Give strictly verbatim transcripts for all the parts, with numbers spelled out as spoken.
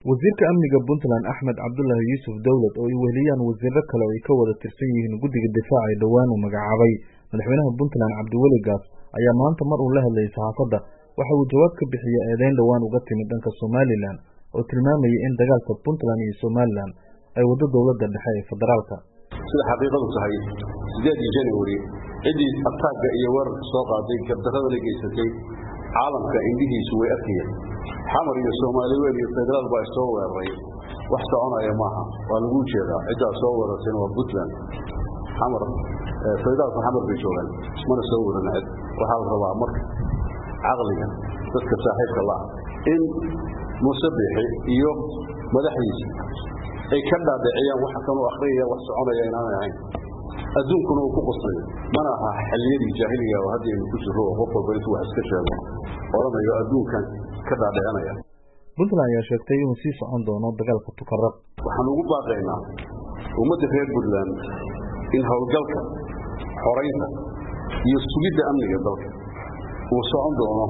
wasiirka amniga Puntland Axmed Cabdullaahi Yuusuf Dawlad oo ay weheliyaan wasiirro kale oo ay ka wada tirsan yihiin guddiga difaaca ee dhawaan uu magacaabay madaxweynaha Puntland Cabdiweli Gaas ayaa maanta mar uu la hadlayay saxaafadda waxa uu jawaab ka bixiyay eedayn dhawaan uga timid dhanka Somaliland oo tilmaamayay in dagaalka Puntland iyo Somaliland ay wado dawladda dhexe ee federaalka sida xaqiiqadu tahay sideedii January cidii attaaga iyo weerarka soo qaaday gardarrada la geysatay caalamka indihiisu way arkayeen xamar iyo Soomaaliyeed iyo federaal baa soo weeraray wax soconaya maaha waa lagu jeedaa cidda soo weerartay waa Puntland xamar federaal xamar bay joogaan mana soo weerarin waxa la rabaa marka aqliga dadka saaxiibka la in musabixi iyo madaxdiisa ay ka dhaadhiciyaan waxa kan oo akhriya wax soconaya inaan ahayn adduunkuna uu ku qosay mana aha xilliyadii jaahiliga oo hadii uu ku jiro oo qof walba intuu wax iska sheego oranayo adduunkan ka dhaadhicanaya Puntland ayaa sheegtay inuu sii socon doono dagaalka tukarraq waxaan ugu baaqaynaa ummadda reer Puntland in hawlgalka xoreynta iyo sugidda amniga dalka uu socon doono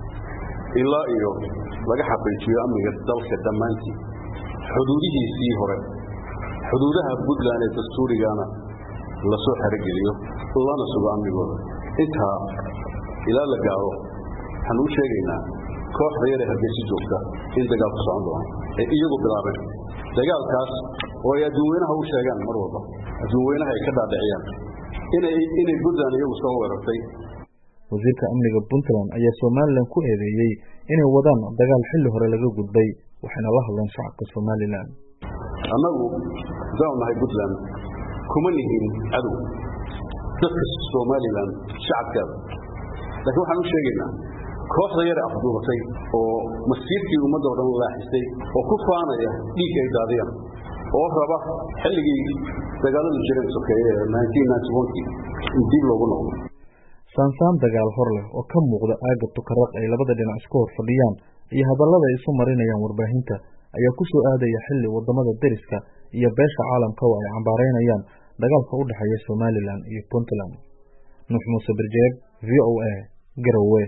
ilaa iyo laga xaqiijiyo amniga dalka dhammaantii xuduudihiisii hore xuduudaha Puntland ee dastuurigana la soo xarigeliyo lana sugo amnigooda intaa ilaa la gaaro waxaan u sheegaynaa kooxda yar ee Hargeysa joogta in dagaalku socon doono ee iyagu bilaabeen dagaalkaas oo ay adduunyanaha u sheegaan mar walba adduunyanaha ay ka dhaadhiciyaan inay inay Puntland iyagu soo weerartay wasiirka amniga Puntland ayaa Somaliland ku eedeeyay inay wadaan dagaal xilli hore laga gudbay waxayna la hadleen shacabka Somaliland annagu dawnahay Puntland kuma nihin cadow dadka Somaliland shacabkooda laakiin waxaan u sheegaynaa kooxda yar afduubatay oo masiirkii ummadda oo dhan laaxisay oo ku faanaya dhiig ay daadiyaan oo raba xilligii dagaalada jireen sokeeye nineteen ninety-one in dib loogu noqdo sansaan dagaal hor leh oo ka muuqda aaga tukarraq ay labada dhinac isku hor fadhiyaan iyo hadallada ay isu marinayaan warbaahinta ayaa ku soo aadaya xilli wadamada deriska iyo beesha caalamka oo ay cambaareynayaan dagaalka u dhaxeeya Somaliland iyo Puntland. Nuux Muuse Birjeeb, V O A, Garowe.